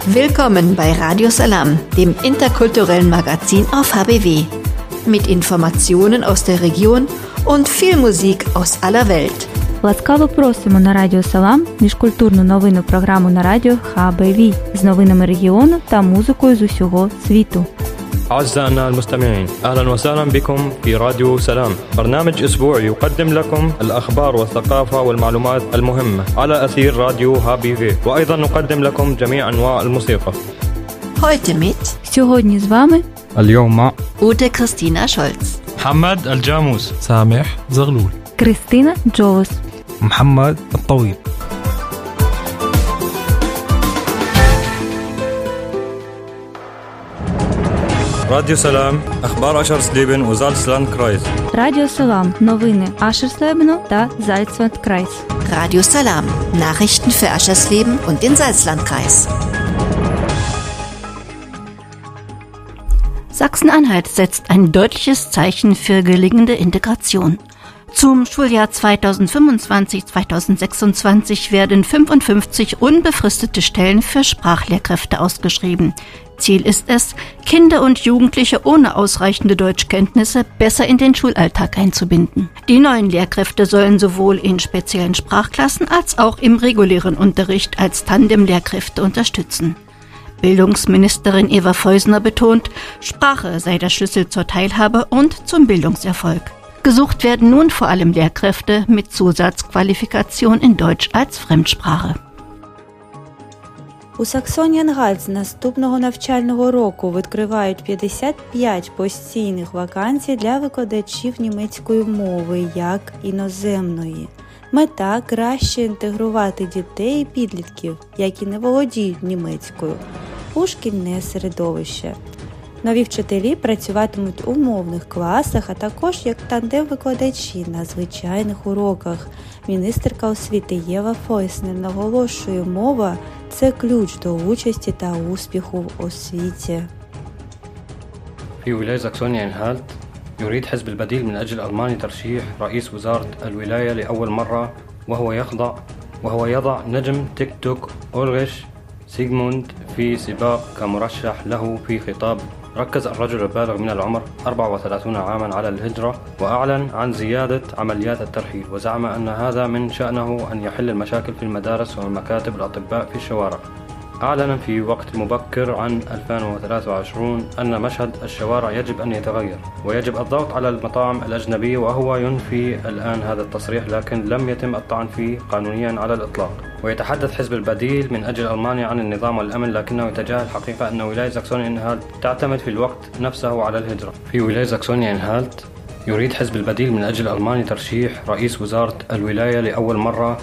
Willkommen bei Radio Salam, dem interkulturellen Magazin auf HBW. Mit Informationen aus der Region und viel Musik aus aller Welt. Ласкаво просимо на Радіо Салам, міжкультурну новинну програму на радіо HBW з новинами регіону та музикою з усього світу. أعزائنا المستمعين، أهلا وسهلا بكم في راديو سلام، برنامج أسبوعي يقدم لكم الأخبار والثقافة والمعلومات المهمة على أثير راديو HBW، وأيضا نقدم لكم جميع أنواع الموسيقى. Heute mit Сьогодні з вами اليوم مع Ute Christina Scholz, محمد الجاموس، سامح زغلول، Кристина Джолос, محمد الطويل. راديو سلام، أخبار أشرسليبن وزالسلاندكرايز. Радіо Салам, новини Ашерслебену та Зальцвальдкрайс. Radio Salam, Nachrichten für Aschersleben und den Salzlandkreis. Sachsen-Anhalt setzt ein deutliches Zeichen für gelingende Integration. Zum Schuljahr 2025/2026 werden 55 unbefristete Stellen für Sprachlehrkräfte ausgeschrieben. Ziel ist es, Kinder und Jugendliche ohne ausreichende Deutschkenntnisse besser in den Schulalltag einzubinden. Die neuen Lehrkräfte sollen sowohl in speziellen Sprachklassen als auch im regulären Unterricht als Tandemlehrkräfte unterstützen. Bildungsministerin Eva Feusner betont, Sprache sei der Schlüssel zur Teilhabe und zum Bildungserfolg. Gesucht werden nun vor allem Lehrkräfte mit Zusatzqualifikation in Deutsch als Fremdsprache. У Саксоні-Анхальт з наступного навчального року відкривають 55 постійних вакансій для викладачів німецької мови як іноземної. Мета – краще інтегрувати дітей і підлітків, які не володіють німецькою, у шкільне середовище. Нові вчителі працюватимуть у мовних класах, а також як тандем-викладачі на звичайних уроках. Міністерка освіти Єва Фойснер наголошує, мова – це ключ до участі та успіху в освіті. في ولاية ساكسونيا-أنهالت يريد حزب البديل من أجل ألمانيا ترشيح رئيس وزارة الولاية لأول مرة وهو يضع نجم تيك توك أولغيش سيغموند في سباق كمرشح له. في خطاب ركز الرجل البالغ من العمر 34 عاما على الهجرة وأعلن عن زيادة عمليات الترحيل، وزعم أن هذا من شأنه أن يحل المشاكل في المدارس ومكاتب الأطباء في الشوارع. أعلن في وقت مبكر عن 2023 أن مشهد الشوارع يجب أن يتغير ويجب الضغط على المطاعم الأجنبية، وهو ينفي الآن هذا التصريح لكن لم يتم الطعن فيه قانونيا على الإطلاق. ويتحدث حزب البديل من أجل ألمانيا عن النظام والأمن، لكنه يتجاهل الحقيقة أن ولاية ساكسونيا-أنهالت تعتمد في الوقت نفسه على الهجرة. في ولاية ساكسونيا-أنهالت يريد حزب البديل من أجل ألمانيا ترشيح رئيس وزارة الولاية لأول مرة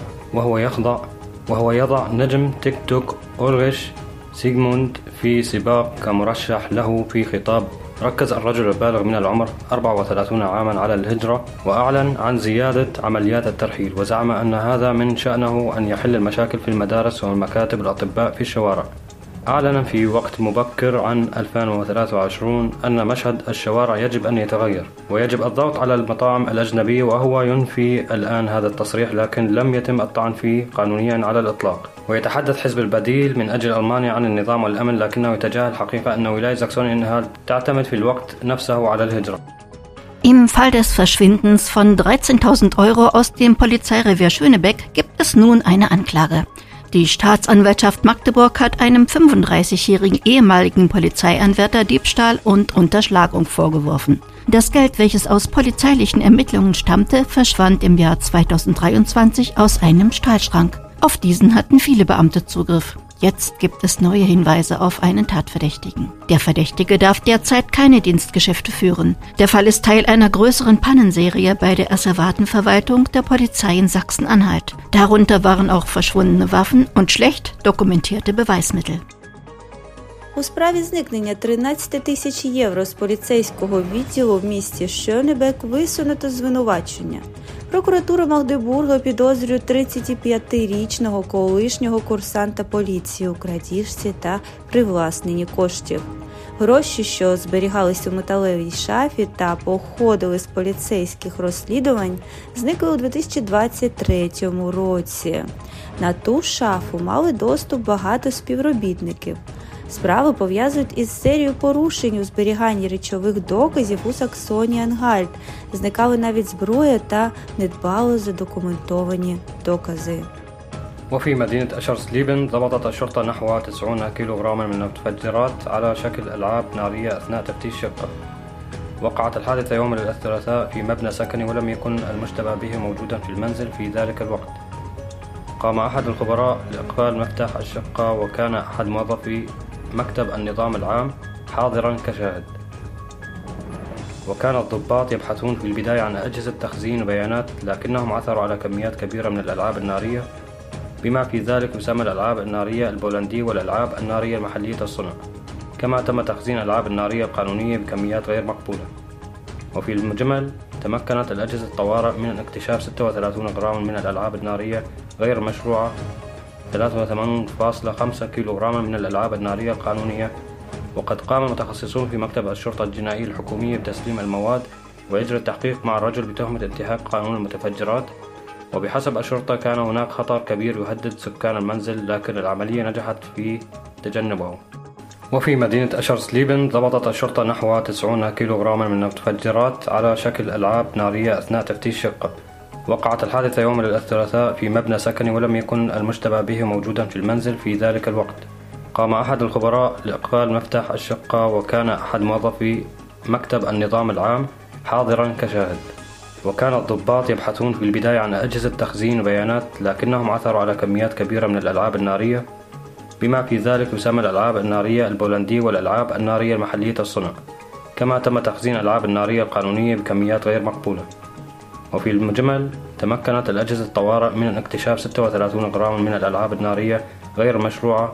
وهو يضع نجم تيك توك أولغيش سيغموند في سباق كمرشح له. في خطاب ركز الرجل البالغ من العمر 34 عاما على الهجرة وأعلن عن زيادة عمليات الترحيل، وزعم أن هذا من شأنه أن يحل المشاكل في المدارس ومكاتب الأطباء في الشوارع. أعلن في وقت مبكر عن 2023 أن مشهد الشوارع يجب أن يتغير ويجب الضغط على المطاعم الأجنبية، وهو ينفي الآن هذا التصريح لكن لم يتم الطعن فيه قانونيا على الإطلاق. ويتحدث حزب البديل من أجل ألمانيا عن النظام والأمن، لكنه يتجاهل الحقيقة أن ولاية ساكسونيا-أنهالت تعتمد في الوقت نفسه على الهجرة. Im Fall des Verschwindens von 13.000 Euro aus dem Polizeirevier Schönebeck gibt es nun eine Anklage. Die Staatsanwaltschaft Magdeburg hat einem 35-jährigen ehemaligen Polizeianwärter Diebstahl und Unterschlagung vorgeworfen. Das Geld, welches aus polizeilichen Ermittlungen stammte, verschwand im Jahr 2023 aus einem Stahlschrank. Auf diesen hatten viele Beamte Zugriff. Jetzt gibt es neue Hinweise auf einen Tatverdächtigen. Der Verdächtige darf derzeit keine Dienstgeschäfte führen. Der Fall ist Teil einer größeren Pannenserie bei der Asservatenverwaltung der Polizei in Sachsen-Anhalt. Darunter waren auch verschwundene Waffen und schlecht dokumentierte Beweismittel. У справі зникнення 13 тисяч євро з поліцейського відділу в місті Шönebek висунуто звинувачення. Прокуратура Магдебурга підозрює 35-річного колишнього курсанта поліції у крадіжці та привласненні коштів. Гроші, що зберігалися у металевій шафі та походили з поліцейських розслідувань, зникли у 2023 році. На ту шафу мали доступ багато співробітників. Справу пов'язують із серією порушень у зберіганні речових доказів у Саксонії-Анхальт. Зникали навіть зброя та недбало задокументовані докази. وفي مدينة أشرسليبن ضبطت الشرطة نحو 90 كيلوغراما من المتفجرات على شكل ألعاب نارية أثناء تفتيش شقة. وقعت الحادثة يوم الثلاثاء في مبنى سكني ولم يكن المشتبه به موجودا في المنزل في ذلك الوقت. قام أحد الخبراء لإقفال مفتاح الشقة وكان أحد موظفي مكتب النظام العام حاضرا كشاهد. وكان الضباط يبحثون في البداية عن أجهزة تخزين بيانات لكنهم عثروا على كميات كبيرة من الألعاب النارية بما في ذلك يسمى الألعاب النارية البولندي والألعاب النارية المحلية الصنع. كما تم تخزين الألعاب النارية القانونية بكميات غير مقبولة. وفي المجمل تمكنت الأجهزة الطوارئ من اكتشاف 36 غراما من الألعاب النارية غير مشروعة، 83.5 كيلوغراما من الألعاب النارية القانونية. وقد قام المتخصصون في مكتب الشرطة الجنائية الحكومية بتسليم المواد وإجراء التحقيق مع الرجل بتهمة انتهاك قانون المتفجرات. وبحسب الشرطة كان هناك خطر كبير يهدد سكان المنزل لكن العملية نجحت في تجنبه. وفي مدينة أشرسليبن ضبطت الشرطة نحو 90 كيلوغراما من المتفجرات على شكل ألعاب نارية أثناء تفتيش شقة. وقعت الحادثة يوم الثلاثاء في مبنى سكني ولم يكن المشتبه به موجودا في المنزل في ذلك الوقت. قام أحد الخبراء لإقفال مفتاح الشقة وكان أحد موظفي مكتب النظام العام حاضرا كشاهد. وكان الضباط يبحثون في البداية عن أجهزة تخزين بيانات لكنهم عثروا على كميات كبيرة من الألعاب النارية بما في ذلك يسمى الألعاب النارية البولندي والألعاب النارية المحلية الصنع. كما تم تخزين الألعاب النارية القانونية بكميات غير مقبولة. وفي المجمل تمكنت الأجهزة الطوارئ من اكتشاف 36 غراما من الألعاب النارية غير مشروعة،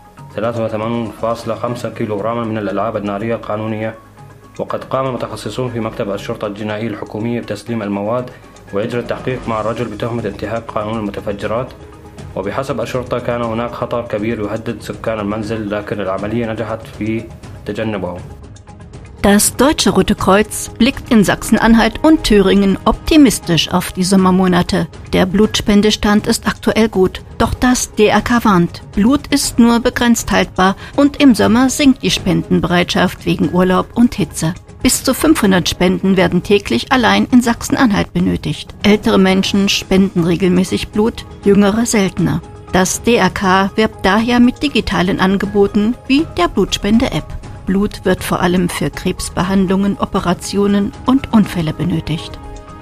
83.5 كيلوغراما من الألعاب النارية القانونية. وقد قام المتخصصون في مكتب الشرطة الجنائية الحكومية بتسليم المواد وإجراء التحقيق مع الرجل بتهمة انتهاك قانون المتفجرات. وبحسب الشرطة كان هناك خطر كبير يهدد سكان المنزل لكن العملية نجحت في تجنبه. Das Deutsche Rote Kreuz blickt in Sachsen-Anhalt und Thüringen optimistisch auf die Sommermonate. Der Blutspendestand ist aktuell gut, doch das DRK warnt, Blut ist nur begrenzt haltbar und im Sommer sinkt die Spendenbereitschaft wegen Urlaub und Hitze. Bis zu 500 Spenden werden täglich allein in Sachsen-Anhalt benötigt. Ältere Menschen spenden regelmäßig Blut, jüngere seltener. Das DRK wirbt daher mit digitalen Angeboten wie der Blutspende-App. Blut wird vor allem für Krebsbehandlungen, Operationen und Unfälle benötigt.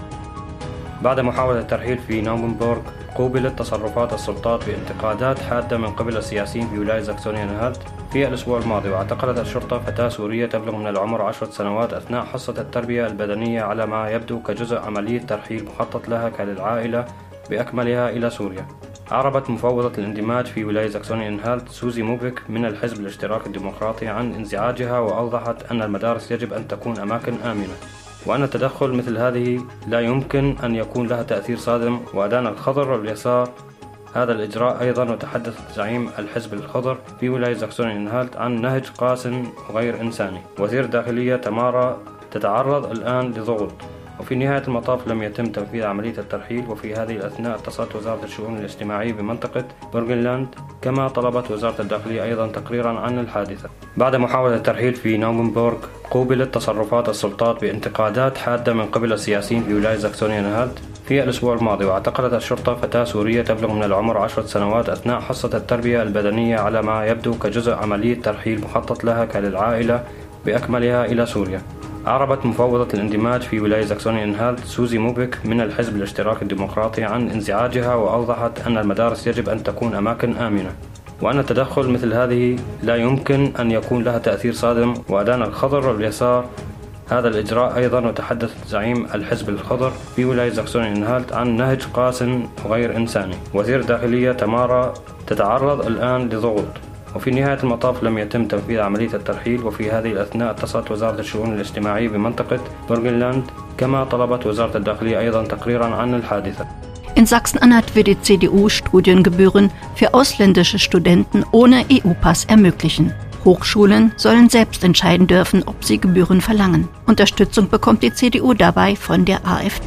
بعد محاولة الترحيل في نوفنبورغ قوبلت تصرفات السلطات بانتقادات حادة من قبل السياسيين في ولاية ساكسونيا-أنهالت في الأسبوع الماضي. واعتقلت الشرطة فتاة سورية تبلغ من العمر 10 سنوات أثناء حصة التربية البدنية على ما يبدو كجزء عملية ترحيل مخطط لها للعائلة بأكملها إلى سوريا. أعربت مفوضة الاندماج في ولاية ساكسونيا-أنهالت سوزي موفيك من الحزب الاشتراكي الديمقراطي عن انزعاجها، وأوضحت أن المدارس يجب أن تكون أماكن آمنة، وأن التدخل مثل هذه لا يمكن أن يكون لها تأثير صادم. وأدان الخضر واليسار هذا الإجراء أيضا. وتحدث زعيم الحزب الخضر في ولاية ساكسونيا-أنهالت عن نهج قاس وغير إنساني. وزير الداخلية تمارا تتعرض الآن لضغوط. وفي نهاية المطاف لم يتم تنفيذ عملية الترحيل. وفي هذه الأثناء اتصلت وزارة الشؤون الاجتماعية بمنطقة بورغنلاند، كما طلبت وزارة الداخلية أيضا تقريرا عن الحادثة. بعد محاولة الترحيل في نوفنبورغ قوبلت تصرفات السلطات بانتقادات حادة من قبل السياسيين في ولاية ساكسونيا-أنهالت في الأسبوع الماضي. واعتقلت الشرطة فتاة سورية تبلغ من العمر 10 سنوات أثناء حصة التربية البدنية على ما يبدو كجزء عملية ترحيل مخطط لها للعائلة بأكملها إلى سوريا. أعربت مفوضة الاندماج في ولاية ساكسونيا-أنهالت سوزي موفيك من الحزب الاشتراكي الديمقراطي عن انزعاجها، وأوضحت أن المدارس يجب أن تكون أماكن آمنة، وأن التدخل مثل هذه لا يمكن أن يكون لها تأثير صادم. وأدان الخضر واليسار هذا الإجراء أيضا. وتحدث زعيم الحزب الخضر في ولاية ساكسونيا-أنهالت عن نهج قاس وغير إنساني. وزير الداخلية تمارا تتعرض الآن لضغوط. وفي نهاية المطاف لم يتم تنفيذ عملية الترحيل. وفي هذه الأثناء اتصلت وزارة الشؤون الاجتماعية بمنطقة بورغنلاند، كما طلبت وزارة الداخلية أيضا تقريرا عن الحادثة. In Sachsen-Anhalt will die CDU Studiengebühren für ausländische Studenten ohne EU-Pass ermöglichen. Hochschulen sollen selbst entscheiden dürfen, ob sie Gebühren verlangen. Unterstützung bekommt die CDU dabei von der AfD.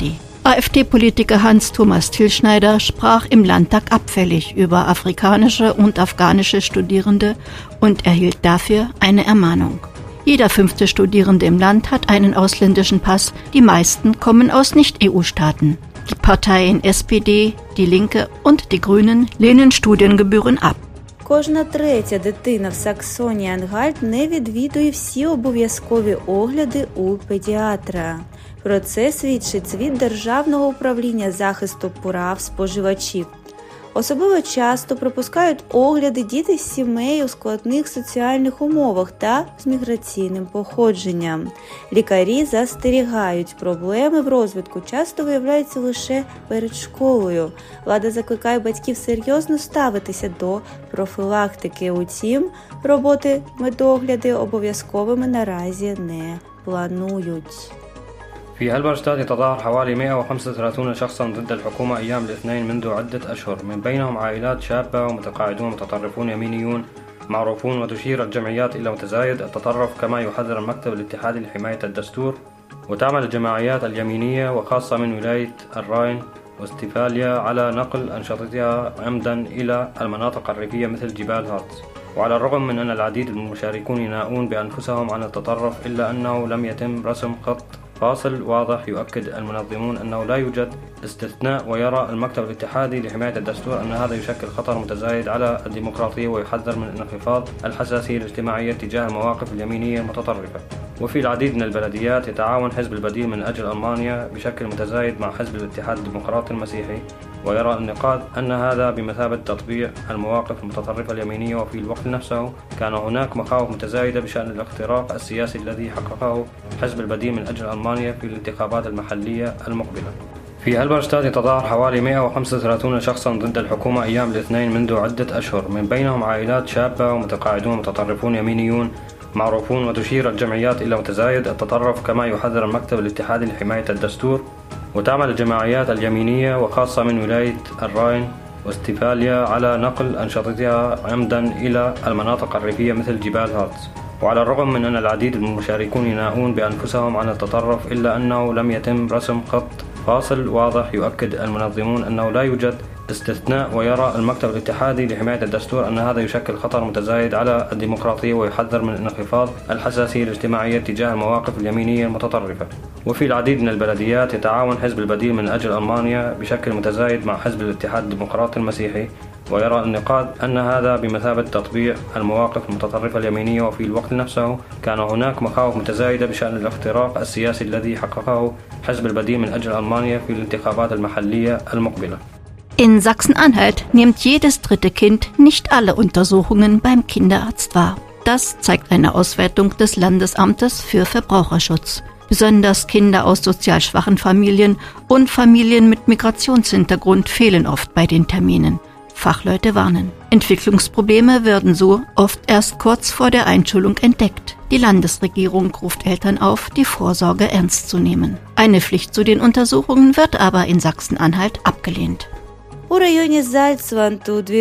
AfD-Politiker Hans-Thomas Tilschneider sprach im Landtag abfällig über afrikanische und afghanische Studierende und erhielt dafür eine Ermahnung. Jeder 5. Studierende im Land hat einen ausländischen Pass, die meisten kommen aus Nicht-EU-Staaten. Die Parteien SPD, die Linke und die Grünen lehnen Studiengebühren ab. Кожна третя дитина в Саксонії-Ангальт не відвідує всі обов'язкові огляди у педіатра. Про це свідчить звіт Державного управління захисту прав споживачів. Особливо часто пропускають огляди діти з сімей у складних соціальних умовах та з міграційним походженням. Лікарі застерігають, проблеми в розвитку часто виявляються лише перед школою. Влада закликає батьків серйозно ставитися до профілактики. Утім, роботи медогляди обов'язковими наразі не планують. في هلبرشتات يتظاهر حوالي 135 شخصا ضد الحكومة أيام الاثنين منذ عدة أشهر، من بينهم عائلات شابة ومتقاعدون متطرفون يمينيون معروفون، وتشير الجمعيات إلى متزايد التطرف كما يحذر المكتب الاتحادي لحماية الدستور. وتعمل الجمعيات اليمينية وخاصة من ولاية الراين واستفاليا على نقل أنشطتها عمدا إلى المناطق الريفية مثل جبال هارتز. وعلى الرغم من أن العديد من المشاركون يناؤون بأنفسهم عن التطرف، إلا أنه لم يتم رسم خط فاصل واضح. يؤكد المنظمون أنه لا يوجد استثناء، ويرى المكتب الاتحادي لحماية الدستور أن هذا يشكل خطر متزايد على الديمقراطية، ويحذر من انخفاض الحساسية الاجتماعية تجاه المواقف اليمينية المتطرفة. وفي العديد من البلديات يتعاون حزب البديل من أجل ألمانيا بشكل متزايد مع حزب الاتحاد الديمقراطي المسيحي، ويرى النقاد أن هذا بمثابة تطبيع المواقف المتطرفة اليمينية. وفي الوقت نفسه كان هناك مخاوف متزايدة بشأن الاختراق السياسي الذي حققه حزب البديل من أجل ألمانيا في الانتخابات المحلية المقبلة. في هلبرشتات يتظاهر حوالي 135 شخصا ضد الحكومة أيام الاثنين منذ عدة أشهر، من بينهم عائلات شابة ومتقاعدون متطرفون يمينيون معروفون، وتشير الجمعيات إلى متزايد التطرف كما يحذر المكتب الاتحادي لحماية الدستور. وتعمل الجمعيات اليمينية وخاصة من ولاية الراين واستفاليا على نقل أنشطتها عمدا إلى المناطق الريفية مثل جبال هارتز. وعلى الرغم من أن العديد من المشاركون يناؤون بأنفسهم عن التطرف، إلا أنه لم يتم رسم خط فاصل واضح. يؤكد المنظمون أنه لا يوجد استثناء، ويرى المكتب الاتحادي لحماية الدستور أن هذا يشكل خطر متزايد على الديمقراطية، ويحذر من انخفاض الحساسية الاجتماعية تجاه المواقف اليمينية المتطرفة. وفي العديد من البلديات يتعاون حزب البديل من أجل ألمانيا بشكل متزايد مع حزب الاتحاد الديمقراطي المسيحي، ويرى النقاد أن هذا بمثابة تطبيع المواقف المتطرفة اليمينية. وفي الوقت نفسه كان هناك مخاوف متزايدة بشأن الاختراق السياسي الذي حققه حزب البديل من أجل ألمانيا في الانتخابات المحلية المقبلة. In Sachsen-Anhalt nimmt jedes dritte Kind nicht alle Untersuchungen beim Kinderarzt wahr. Das zeigt eine Auswertung des Landesamtes für Verbraucherschutz. Besonders Kinder aus sozial schwachen Familien und Familien mit Migrationshintergrund fehlen oft bei den Terminen. Fachleute warnen. Entwicklungsprobleme werden so oft erst kurz vor der Einschulung entdeckt. Die Landesregierung ruft Eltern auf, die Vorsorge ernst zu nehmen. Eine Pflicht zu den Untersuchungen wird aber in Sachsen-Anhalt abgelehnt. У районі Зальцвант у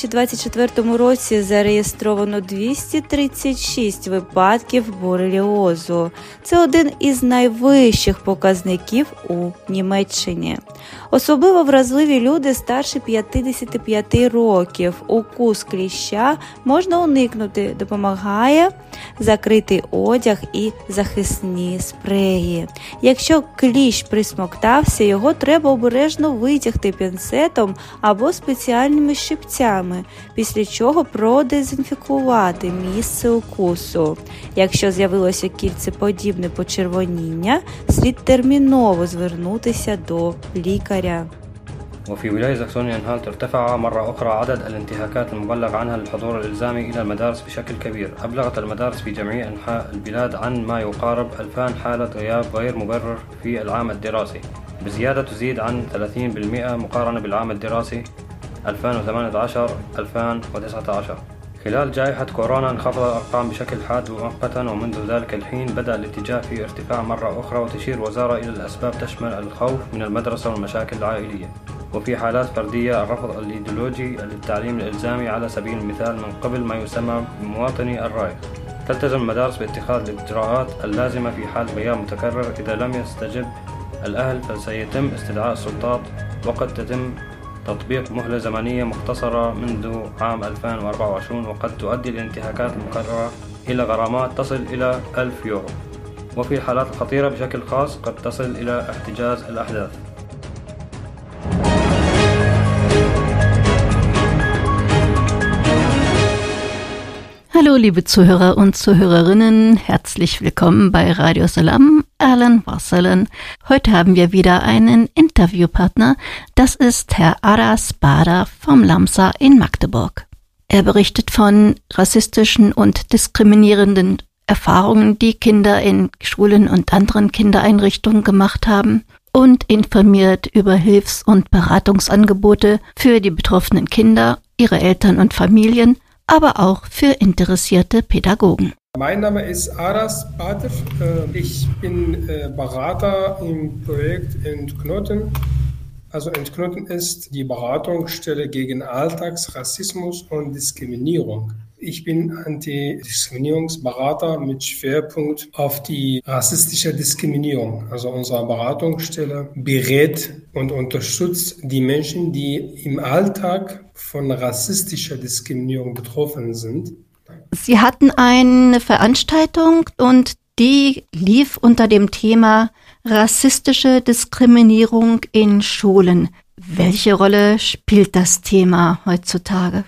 2024 році зареєстровано 236 випадків бореліозу. Це один із найвищих показників у Німеччині. Особливо вразливі люди старше 55 років. Укус кліща можна уникнути, допомагає закритий одяг і захисні спреї. Якщо кліщ присмоктався, його треба обережно витягти пінцетом або спеціальними щипцями, після чого продезінфікувати місце укусу. Якщо з'явилося кільцеподібне почервоніння, слід терміново звернутися до лікаря. وفي ولاية ساكسونيا-أنهالت ارتفع مرة أخرى عدد الانتهاكات المبلغ عنها للحضور الإلزامي إلى المدارس بشكل كبير. أبلغت المدارس في جميع أنحاء البلاد عن ما يقارب 2000 حالة غياب غير مبرر في العام الدراسي، بزيادة تزيد عن 30% مقارنة بالعام الدراسي 2018-2019. خلال جائحة كورونا انخفض الأرقام بشكل حاد مؤقتا، ومنذ ذلك الحين بدأ الاتجاه في ارتفاع مرة أخرى. وتشير الوزارة إلى الأسباب تشمل الخوف من المدرسة والمشاكل العائلية، وفي حالات فردية الرفض الإيديولوجي للتعليم الإلزامي على سبيل المثال من قبل ما يسمى بمواطني الرايخ. تلتزم المدارس باتخاذ الإجراءات اللازمة في حال غياب متكرر إذا لم يستجب الأهل فسيتم استدعاء السلطات، وقد تتم تطبيق مهلة زمنية مختصرة منذ عام 2024، وقد تؤدي الانتهاكات المكررة إلى غرامات تصل إلى 1000 يورو، وفي الحالات الخطيرة بشكل خاص قد تصل إلى احتجاز الأحداث. Hallo liebe Zuhörer und Zuhörerinnen, herzlich willkommen bei Radio Salam, Ahlan wa Sahlan. Heute haben wir wieder einen Interviewpartner, das ist Herr Aras Bader vom LAMSA in Magdeburg. Er berichtet von rassistischen und diskriminierenden Erfahrungen, die Kinder in Schulen und anderen Kindereinrichtungen gemacht haben und informiert über Hilfs- und Beratungsangebote für die betroffenen Kinder, ihre Eltern und Familien, aber auch für interessierte Pädagogen. Mein Name ist Aras Bader. Ich bin Berater im Projekt Entknoten. Also Entknoten ist die Beratungsstelle gegen Alltagsrassismus und Diskriminierung. Ich bin Antidiskriminierungsberater mit Schwerpunkt auf die rassistische Diskriminierung. Also unsere Beratungsstelle berät und unterstützt die Menschen, die im Alltag von rassistischer Diskriminierung betroffen sind. Sie hatten eine Veranstaltung und die lief unter dem Thema rassistische Diskriminierung in Schulen. Welche Rolle spielt das Thema heutzutage?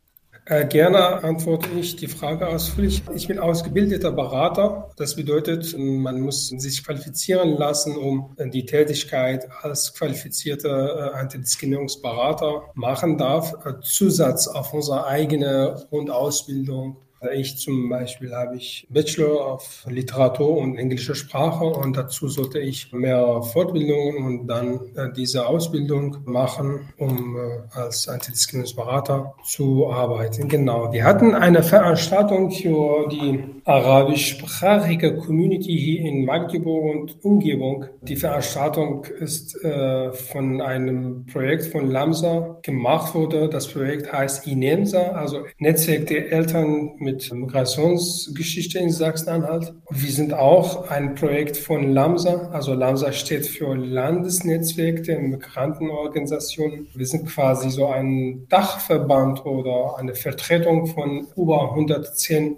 Gerne antworte ich die Frage ausführlich. Ich bin ausgebildeter Berater. Das bedeutet, man muss sich qualifizieren lassen, um die Tätigkeit als qualifizierter Antidiskriminierungsberater machen darf. Zusatz auf unsere eigene Grundausbildung. Ich zum Beispiel habe Bachelor auf Literatur und englische Sprache und dazu sollte ich mehr Fortbildungen und dann diese Ausbildung machen, um als Antidiskriminierungsberater zu arbeiten. Genau, wir hatten eine Veranstaltung für die arabischsprachige Community hier in Magdeburg und Umgebung. Die Veranstaltung ist von einem Projekt von LAMSA gemacht worden. Das Projekt heißt INEMSA, also Netzwerk der Eltern mit Migrationsgeschichte in Sachsen-Anhalt. Wir sind auch ein Projekt von LAMSA, also LAMSA steht für Landesnetzwerk der Migrantenorganisationen. Wir sind quasi so ein Dachverband oder eine Vertretung von über 110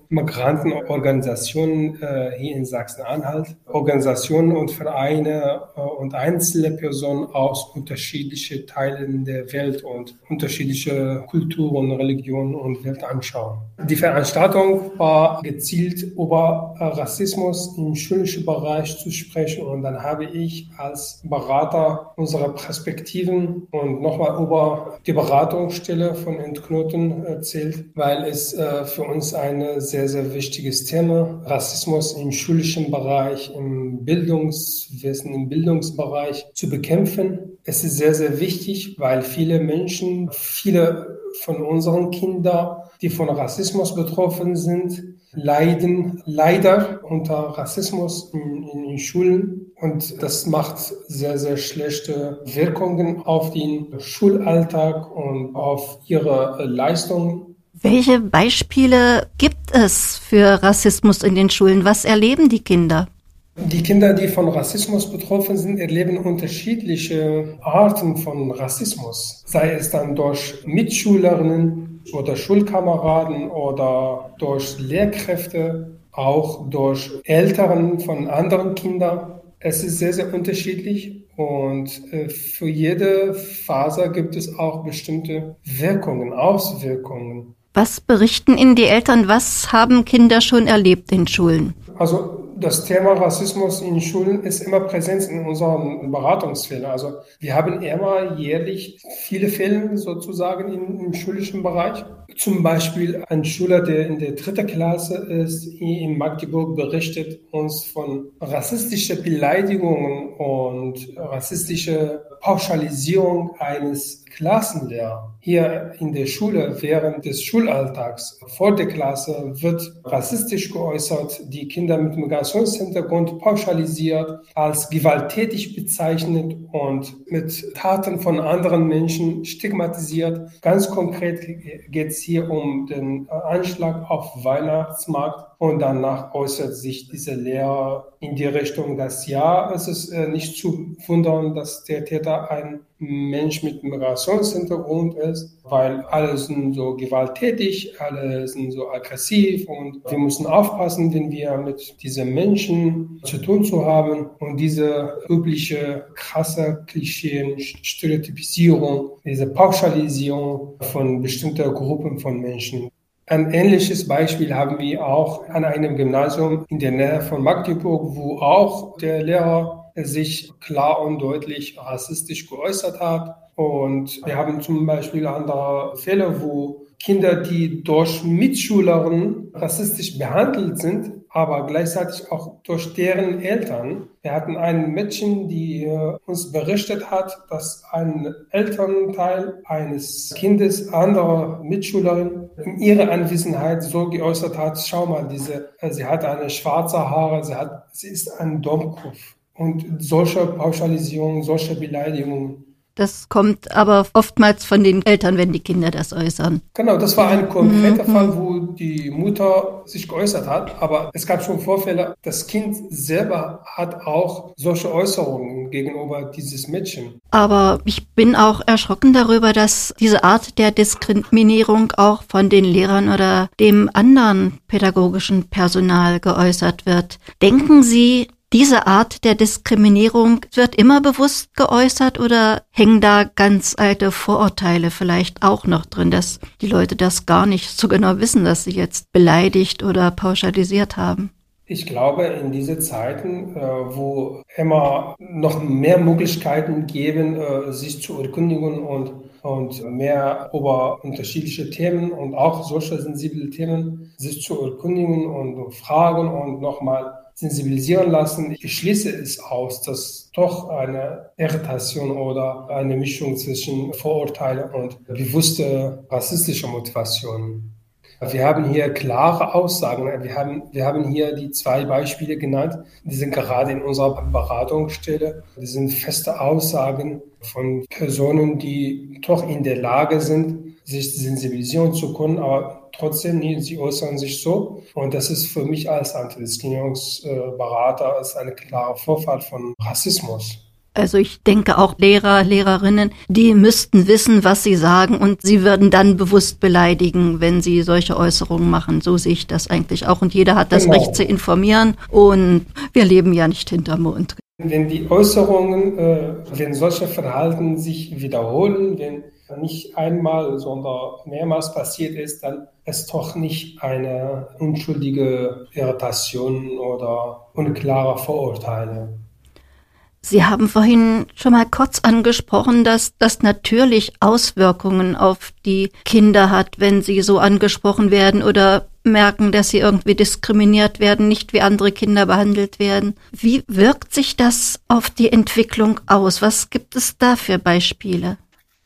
Migrantenorganisationen hier in Sachsen-Anhalt. Organisationen und Vereine und einzelne Personen aus unterschiedlichen Teilen der Welt und unterschiedliche Kulturen, Religionen und Weltanschauungen. Die Veranstaltung war gezielt über Rassismus im schulischen Bereich zu sprechen und dann habe ich als Berater unsere Perspektiven und nochmal über die Beratungsstelle von Entknoten erzählt, weil es für uns ein sehr, sehr wichtiges Thema, Rassismus im schulischen Bereich, im Bildungswesen, im Bildungsbereich zu bekämpfen. Es ist sehr, sehr wichtig, weil viele Menschen, viele von unseren Kindern, die von Rassismus betroffen sind, leiden leider unter Rassismus in Schulen. Und das macht sehr, sehr schlechte Wirkungen auf den Schulalltag und auf ihre Leistungen. Welche Beispiele gibt es für Rassismus in den Schulen? Was erleben die Kinder? Die Kinder, die von Rassismus betroffen sind, erleben unterschiedliche Arten von Rassismus. Sei es dann durch Mitschülerinnen oder Schulkameraden oder durch Lehrkräfte, auch durch Eltern von anderen Kindern. Es ist sehr, sehr unterschiedlich und für jede Phase gibt es auch bestimmte Wirkungen, Auswirkungen. Was berichten Ihnen die Eltern? Was haben Kinder schon erlebt in Schulen? Also das Thema Rassismus in Schulen ist immer präsent in unseren Beratungsfällen. Also wir haben immer jährlich viele Fälle sozusagen im schulischen Bereich. Zum Beispiel ein Schüler, der in der 3. Klasse ist, in Magdeburg, berichtet uns von rassistischen Beleidigungen und rassistischer Pauschalisierung eines Klassenlehrers. Hier in der Schule während des Schulalltags vor der Klasse wird rassistisch geäußert, die Kinder mit Migrationshintergrund pauschalisiert, als gewalttätig bezeichnet und mit Taten von anderen Menschen stigmatisiert. Ganz konkret geht es hier um den Anschlag auf Weihnachtsmarkt und danach äußert sich dieser Lehrer in die Richtung, dass ja, es ist nicht zu wundern, dass der Täter ein Mensch mit Migrationshintergrund ist, weil alle sind so gewalttätig, alle sind so aggressiv und wir müssen aufpassen, wenn wir mit diesen Menschen zu tun zu haben und diese übliche krasse Klischee, Stereotypisierung, diese Pauschalisierung von bestimmten Gruppen von Menschen. Ein ähnliches Beispiel haben wir auch an einem Gymnasium in der Nähe von Magdeburg, wo auch der Lehrer sich klar und deutlich rassistisch geäußert hat. Und wir haben zum Beispiel andere Fälle, wo Kinder, die durch Mitschülerinnen rassistisch behandelt sind, aber gleichzeitig auch durch deren Eltern. Wir hatten ein Mädchen, die uns berichtet hat, dass ein Elternteil eines Kindes, anderer Mitschülerin, in ihrer Anwesenheit so geäußert hat, schau mal, sie hat eine schwarze Haare, sie ist ein Dummkopf. Und solche Pauschalisierungen, solche Beleidigungen. Das kommt aber oftmals von den Eltern, wenn die Kinder das äußern. Genau, das war ein konkreter Fall, wo die Mutter sich geäußert hat. Aber es gab schon Vorfälle, das Kind selber hat auch solche Äußerungen gegenüber dieses Mädchen. Aber ich bin auch erschrocken darüber, dass diese Art der Diskriminierung auch von den Lehrern oder dem anderen pädagogischen Personal geäußert wird. Denken Sie, diese Art der Diskriminierung wird immer bewusst geäußert oder hängen da ganz alte Vorurteile vielleicht auch noch drin, dass die Leute das gar nicht so genau wissen, dass sie jetzt beleidigt oder pauschalisiert haben? Ich glaube, in diese Zeiten, wo immer noch mehr Möglichkeiten geben, sich zu erkundigen und mehr über unterschiedliche Themen und auch solche sensible Themen sich zu erkundigen und fragen und nochmal sensibilisieren lassen. Ich schließe es aus, dass doch eine Irritation oder eine Mischung zwischen Vorurteilen und bewusster rassistischer Motivation. Wir haben hier klare Aussagen. Wir haben hier die 2 Beispiele genannt. Die sind gerade in unserer Beratungsstelle. Die sind feste Aussagen von Personen, die doch in der Lage sind, sich sensibilisieren zu können, aber trotzdem, sie äußern sich so. Und das ist für mich als Antidiskriminierungsberater ein klarer Vorfall von Rassismus. Also ich denke auch Lehrer, Lehrerinnen, die müssten wissen, was sie sagen und sie würden dann bewusst beleidigen, wenn sie solche Äußerungen machen. So sehe ich das eigentlich auch und jeder hat das Recht zu informieren und wir leben ja nicht hinterm Mond. Wenn die Äußerungen, wenn solche Verhalten sich wiederholen, wenn nicht einmal, sondern mehrmals passiert ist, dann ist doch nicht eine unschuldige Irritation oder unklare Vorurteile. Sie haben vorhin schon mal kurz angesprochen, dass das natürlich Auswirkungen auf die Kinder hat, wenn sie so angesprochen werden oder merken, dass sie irgendwie diskriminiert werden, nicht wie andere Kinder behandelt werden. Wie wirkt sich das auf die Entwicklung aus? Was gibt es da für Beispiele?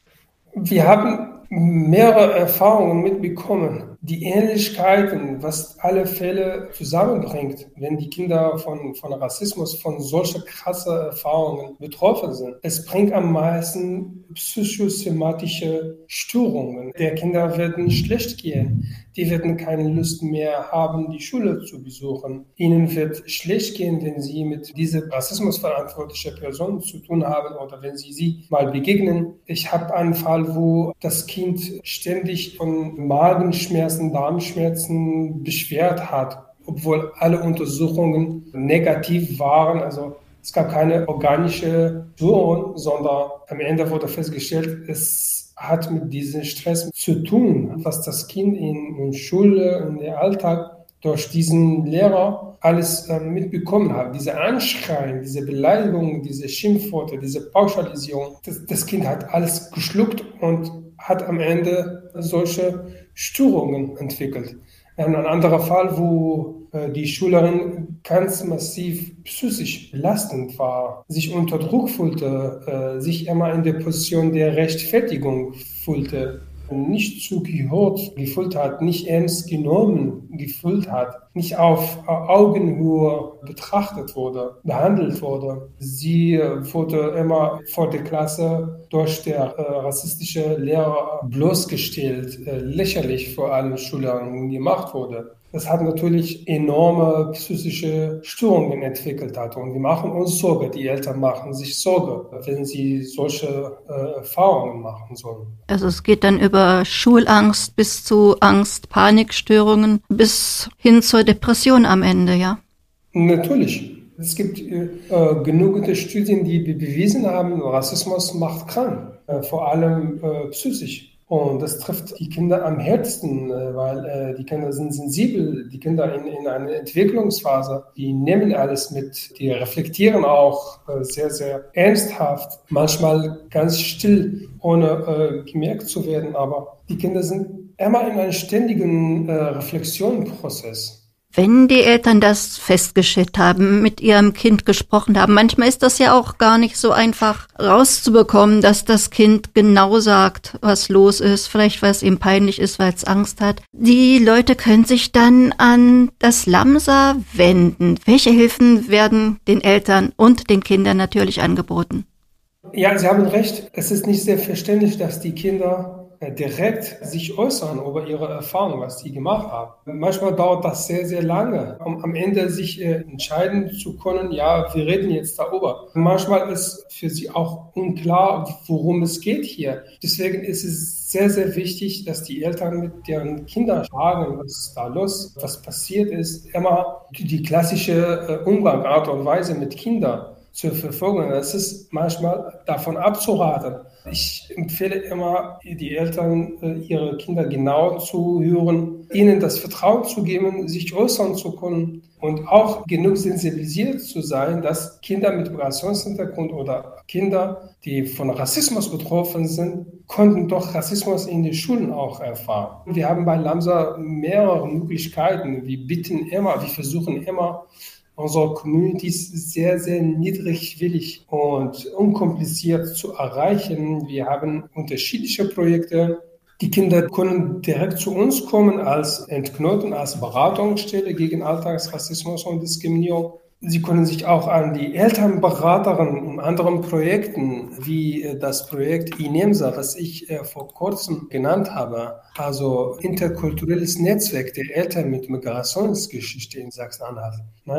Wir haben mehrere Erfahrungen mitbekommen. Die Ähnlichkeiten, was alle Fälle zusammenbringt, wenn die Kinder von Rassismus, von solchen krassen Erfahrungen betroffen sind. Es bringt am meisten psychosomatische Störungen. Der Kinder werden schlecht gehen. Die werden keine Lust mehr haben, die Schule zu besuchen. Ihnen wird schlecht gehen, wenn sie mit dieser rassismusverantwortlichen Person zu tun haben oder wenn sie mal begegnen. Ich habe einen Fall, wo das Kind ständig von Magenschmerzen, Darmschmerzen beschwert hat, obwohl alle Untersuchungen negativ waren. Also es gab keine organische Spuren, sondern am Ende wurde festgestellt, es hat mit diesem Stress zu tun, was das Kind in Schule, in der Alltag durch diesen Lehrer alles mitbekommen hat. Diese Anschreien, diese Beleidigungen, diese Schimpfworte, diese Pauschalisierung. Das Kind hat alles geschluckt und hat am Ende solche Störungen entwickelt. Ein anderer Fall, wo die Schülerin ganz massiv psychisch belastend war, sich unter Druck fühlte, sich immer in der Position der Rechtfertigung fühlte, nicht zugehört gefühlt hat, nicht ernst genommen gefühlt hat, nicht auf Augenhöhe betrachtet wurde, behandelt wurde. Sie wurde immer vor der Klasse durch der rassistische Lehrer bloßgestellt, lächerlich vor allen Schülern gemacht wurde. das hat natürlich enorme psychische Störungen entwickelt hat. Und wir machen uns Sorge, die Eltern machen sich Sorge, wenn sie solche Erfahrungen machen sollen. Also es geht dann über Schulangst bis zu Angst, Panikstörungen bis hin zur Depression am Ende, ja? Natürlich. Es gibt genügend Studien, die bewiesen haben, Rassismus macht krank, vor allem psychisch. Und das trifft die Kinder am härtesten, weil die Kinder sind sensibel, die Kinder in einer Entwicklungsphase, die nehmen alles mit, die reflektieren auch sehr, sehr ernsthaft, manchmal ganz still, ohne gemerkt zu werden, aber die Kinder sind immer in einem ständigen Reflexionsprozess. Wenn die Eltern das festgestellt haben, mit ihrem Kind gesprochen haben, manchmal ist das ja auch gar nicht so einfach rauszubekommen, dass das Kind genau sagt, was los ist, vielleicht weil es ihm peinlich ist, weil es Angst hat. Die Leute können sich dann an das LAMSA wenden. Welche Hilfen werden den Eltern und den Kindern natürlich angeboten? Ja, Sie haben recht. Es ist nicht selbstverständlich, dass die Kinder direkt sich äußern über ihre Erfahrungen, was sie gemacht haben. Manchmal dauert das sehr, sehr lange, um am Ende sich entscheiden zu können, ja, wir reden jetzt darüber. Manchmal ist für sie auch unklar, worum es geht hier. Deswegen ist es sehr, sehr wichtig, dass die Eltern mit deren Kindern fragen, was ist da los, was passiert ist. Immer die klassische Umgang, Art und Weise mit Kindern zur Verfolgung. Das ist manchmal davon abzuraten. Ich empfehle immer, die Eltern, ihre Kinder genau zu hören, ihnen das Vertrauen zu geben, sich äußern zu können und auch genug sensibilisiert zu sein, dass Kinder mit Migrationshintergrund oder Kinder, die von Rassismus betroffen sind, konnten doch Rassismus in den Schulen auch erfahren. Wir haben bei LAMSA mehrere Möglichkeiten. Wir versuchen immer, unsere Communities sehr, sehr niedrigschwellig und unkompliziert zu erreichen. Wir haben unterschiedliche Projekte. Die Kinder können direkt zu uns kommen als Entknoten, als Beratungsstelle gegen Alltagsrassismus und Diskriminierung. Sie können sich auch an die Elternberaterin in anderen Projekten, wie das Projekt INEMSA, was ich vor kurzem genannt habe, also interkulturelles Netzwerk der Eltern mit Migrationsgeschichte in Sachsen-Anhalt.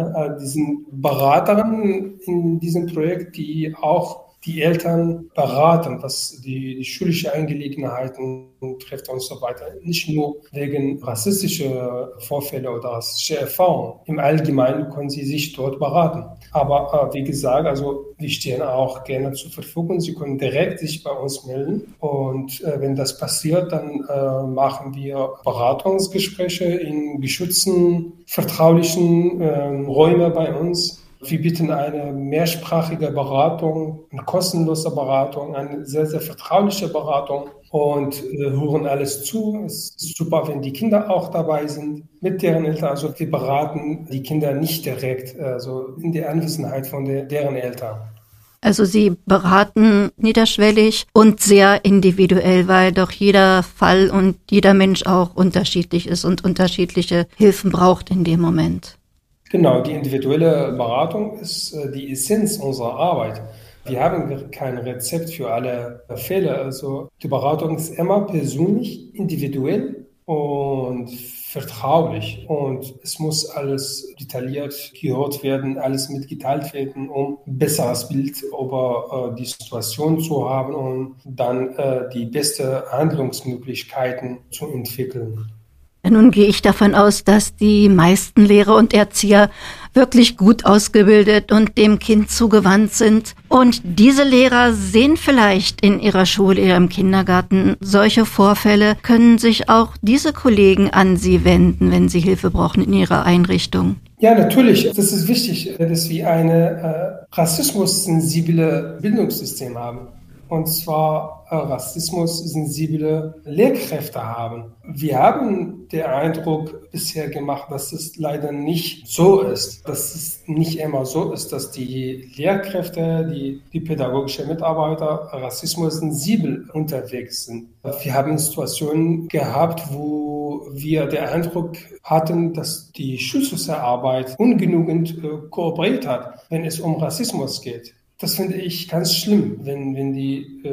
Diesen Beraterinnen in diesem Projekt, die auch die Eltern beraten, was die schulische Angelegenheiten trifft und so weiter. Nicht nur wegen rassistischer Vorfälle oder rassistischer Erfahrungen. Im Allgemeinen können sie sich dort beraten. Aber wie gesagt, also wir stehen auch gerne zur Verfügung. Sie können direkt sich bei uns melden. Und wenn das passiert, dann machen wir Beratungsgespräche in geschützten, vertraulichen Räumen bei uns. Wir bieten eine mehrsprachige Beratung, eine kostenlose Beratung, eine sehr, sehr vertrauliche Beratung und hören alles zu. Es ist super, wenn die Kinder auch dabei sind, mit deren Eltern. Also wir beraten die Kinder nicht direkt, also in der Anwesenheit von deren Eltern. Also Sie beraten niederschwellig und sehr individuell, weil doch jeder Fall und jeder Mensch auch unterschiedlich ist und unterschiedliche Hilfen braucht in dem Moment. Genau, die individuelle Beratung ist die Essenz unserer Arbeit. Wir haben kein Rezept für alle Fälle. Also die Beratung ist immer persönlich, individuell und vertraulich. Und es muss alles detailliert gehört werden, alles mitgeteilt werden, um ein besseres Bild über die Situation zu haben und dann die besten Handlungsmöglichkeiten zu entwickeln. Nun gehe ich davon aus, dass die meisten Lehrer und Erzieher wirklich gut ausgebildet und dem Kind zugewandt sind. Und diese Lehrer sehen vielleicht in ihrer Schule, ihrem Kindergarten solche Vorfälle, können sich auch diese Kollegen an sie wenden, wenn sie Hilfe brauchen in ihrer Einrichtung. Ja, natürlich. Das ist wichtig, dass wir ein rassismussensible Bildungssystem haben. Und zwar rassismussensible Lehrkräfte haben. Wir haben den Eindruck bisher gemacht, dass es leider nicht so ist, dass es nicht immer so ist, dass die Lehrkräfte, die pädagogischen Mitarbeiter rassismussensibel unterwegs sind. Wir haben Situationen gehabt, wo wir den Eindruck hatten, dass die Schulsozialarbeit ungenügend kooperiert hat, wenn es um Rassismus geht. Das finde ich ganz schlimm, wenn die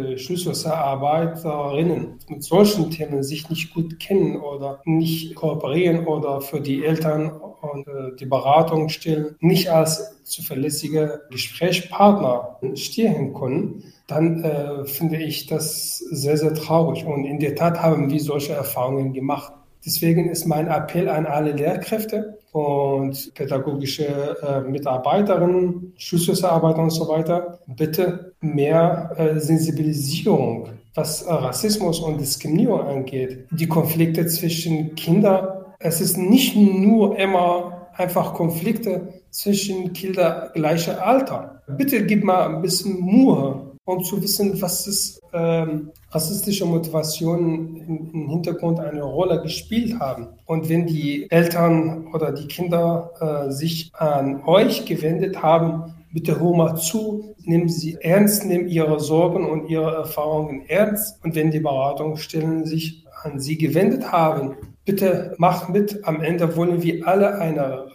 Schulsozialarbeiterinnen mit solchen Themen sich nicht gut kennen oder nicht kooperieren oder für die Eltern und die Beratung stellen, nicht als zuverlässige Gesprächspartner stehen können, dann finde ich das sehr, sehr traurig. Und in der Tat haben wir solche Erfahrungen gemacht. Deswegen ist mein Appell an alle Lehrkräfte und pädagogische Mitarbeiterinnen, Schulsozialarbeiter und so weiter, bitte mehr Sensibilisierung, was Rassismus und Diskriminierung angeht. Die Konflikte zwischen Kindern, es ist nicht nur immer einfach Konflikte zwischen Kindern gleicher Alter. Bitte gib mal ein bisschen Mühe, um zu wissen, was ist rassistische Motivationen im Hintergrund eine Rolle gespielt haben. Und wenn die Eltern oder die Kinder sich an euch gewendet haben, bitte hör mal zu, nehmen Sie ernst, nehmen Ihre Sorgen und Ihre Erfahrungen ernst. Und wenn die Beratungsstellen sich an Sie gewendet haben, bitte macht mit. Am Ende wollen wir alle eine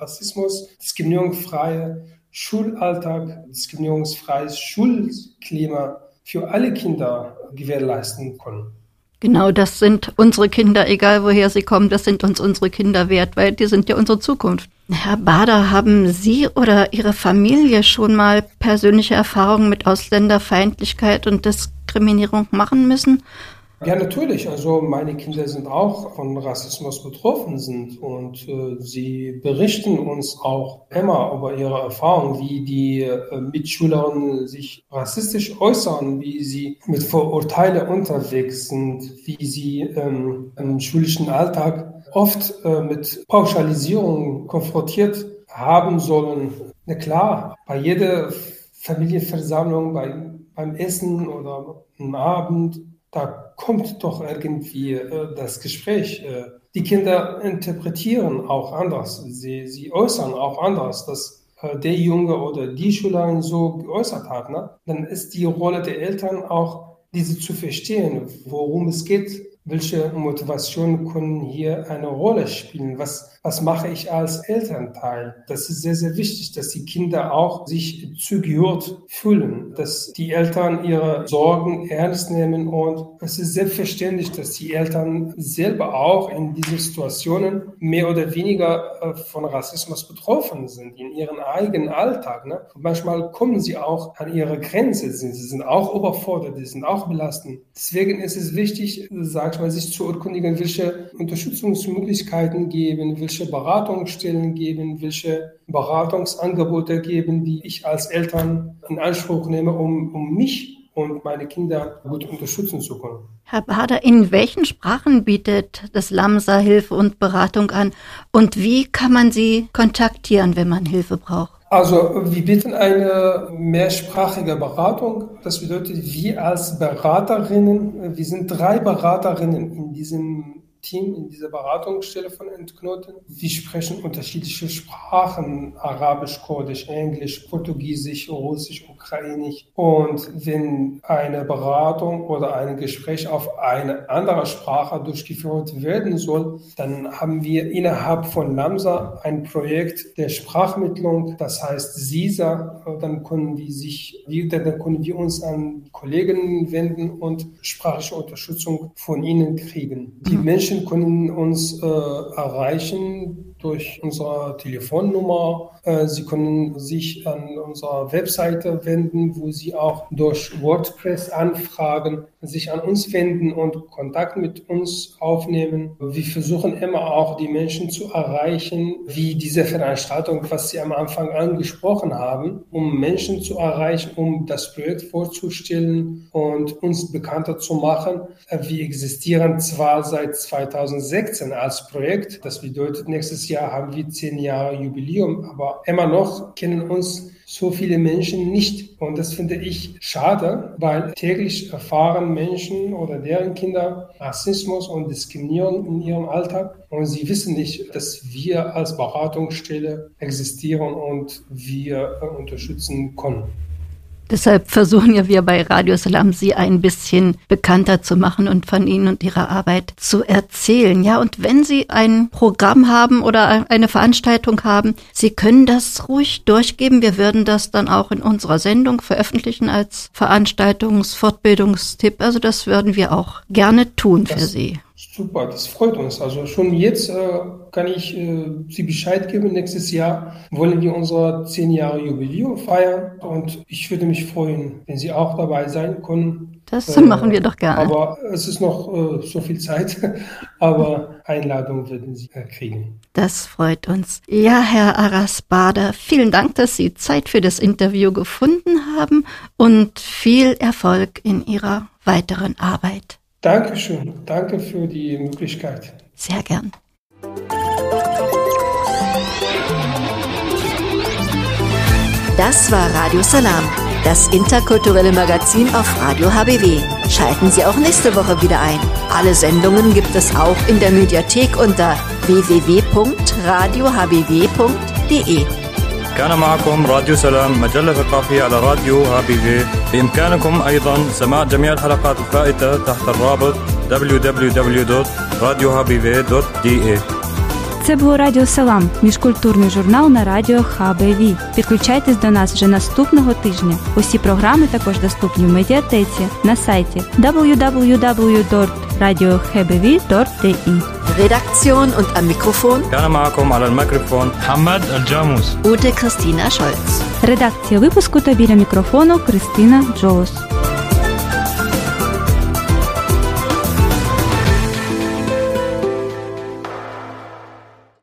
diskriminierungsfreie Schulalltag, diskriminierungsfreies Schulklima für alle Kinder gewährleisten können. Genau, das sind unsere Kinder, egal woher sie kommen, das sind uns unsere Kinder wert, weil die sind ja unsere Zukunft. Herr Bader, haben Sie oder Ihre Familie schon mal persönliche Erfahrungen mit Ausländerfeindlichkeit und Diskriminierung machen müssen? Ja, natürlich. Also meine Kinder sind auch von Rassismus betroffen sind und sie berichten uns auch immer über ihre Erfahrungen, wie die Mitschülerinnen sich rassistisch äußern, wie sie mit Vorurteilen unterwegs sind, wie sie im schulischen Alltag oft mit Pauschalisierung konfrontiert haben sollen. Na klar, bei jeder Familienversammlung, beim Essen oder am Abend, da kommt doch irgendwie das Gespräch. Die Kinder interpretieren auch anders. Sie äußern auch anders, dass der Junge oder die Schülerin so geäußert hat. Ne? Dann ist die Rolle der Eltern auch, diese zu verstehen, worum es geht. Welche Motivationen können hier eine Rolle spielen? Was mache ich als Elternteil? Das ist sehr, sehr wichtig, dass die Kinder auch sich zugehört fühlen, dass die Eltern ihre Sorgen ernst nehmen und es ist selbstverständlich, dass die Eltern selber auch in diesen Situationen mehr oder weniger von Rassismus betroffen sind, in ihrem eigenen Alltag. Ne? Und manchmal kommen sie auch an ihre Grenze, sie sind auch überfordert, sie sind auch belastend. Deswegen ist es wichtig, sich zu erkundigen, welche Unterstützungsmöglichkeiten geben, welche Beratungsstellen geben, welche Beratungsangebote geben, die ich als Eltern in Anspruch nehme, um mich und meine Kinder gut unterstützen zu können. Herr Bader, in welchen Sprachen bietet das LAMSA Hilfe und Beratung an und wie kann man Sie kontaktieren, wenn man Hilfe braucht? Also wir bieten eine mehrsprachige Beratung. Das bedeutet, wir als Beraterinnen, wir sind 3 Beraterinnen in diesem Team, in dieser Beratungsstelle von Entknoten. Wir sprechen unterschiedliche Sprachen, Arabisch, Kurdisch, Englisch, Portugiesisch, Russisch, Ukrainisch. Und wenn eine Beratung oder ein Gespräch auf eine andere Sprache durchgeführt werden soll, dann haben wir innerhalb von LAMSA ein Projekt der Sprachmittlung, das heißt SISA. Dann können wir uns an Kollegen wenden und sprachliche Unterstützung von ihnen kriegen. Die Menschen können uns erreichen durch unsere Telefonnummer. Sie können sich an unsere Webseite wenden, wo Sie auch durch WordPress Anfragen sich an uns wenden und Kontakt mit uns aufnehmen. Wir versuchen immer auch die Menschen zu erreichen, wie diese Veranstaltung, was Sie am Anfang angesprochen haben, um Menschen zu erreichen, um das Projekt vorzustellen und uns bekannter zu machen. Wir existieren zwar seit 2016 als Projekt, das bedeutet, nächstes Jahr haben wir 10 Jahre Jubiläum, aber immer noch kennen uns so viele Menschen nicht. Und das finde ich schade, weil täglich erfahren Menschen oder deren Kinder Rassismus und Diskriminierung in ihrem Alltag. Und sie wissen nicht, dass wir als Beratungsstelle existieren und wir unterstützen können. Deshalb versuchen ja wir bei Radio Salam, Sie ein bisschen bekannter zu machen und von Ihnen und Ihrer Arbeit zu erzählen. Ja, und wenn Sie ein Programm haben oder eine Veranstaltung haben, Sie können das ruhig durchgeben. Wir würden das dann auch in unserer Sendung veröffentlichen als Fortbildungstipp. Also das würden wir auch gerne tun für Sie. Super, das freut uns. Also schon jetzt kann ich Sie Bescheid geben. Nächstes Jahr wollen wir unser 10 Jahre Jubiläum feiern und ich würde mich freuen, wenn Sie auch dabei sein können. Das machen wir doch gerne. Aber es ist noch so viel Zeit, aber Einladung werden Sie kriegen. Das freut uns. Ja, Herr Aras Bader, vielen Dank, dass Sie Zeit für das Interview gefunden haben und viel Erfolg in Ihrer weiteren Arbeit. Dankeschön. Danke für die Möglichkeit. Sehr gern. Das war Radio Salam, das interkulturelle Magazin auf Radio HBW. Schalten Sie auch nächste Woche wieder ein. Alle Sendungen gibt es auch in der Mediathek unter www.radiohbw.de. كان معكم راديو سلام مجلة ثقافية على راديو HBW. بإمكانكم أيضا سماع جميع الحلقات الفائتة تحت الرابط www.radiohbw.de. Це було Радіо Салам, міжкультурний журнал на радіо ХБВ. Підключайтесь до нас вже наступного тижня. Усі програми також доступні в медіатеці на сайті www.radiohbw.de. Redaktion und am Mikrofon كان معكم على الميكروفون محمد الجاموس. Ute Christina Scholz. Редакція випуску та біля мікрофону Кристина Джолос.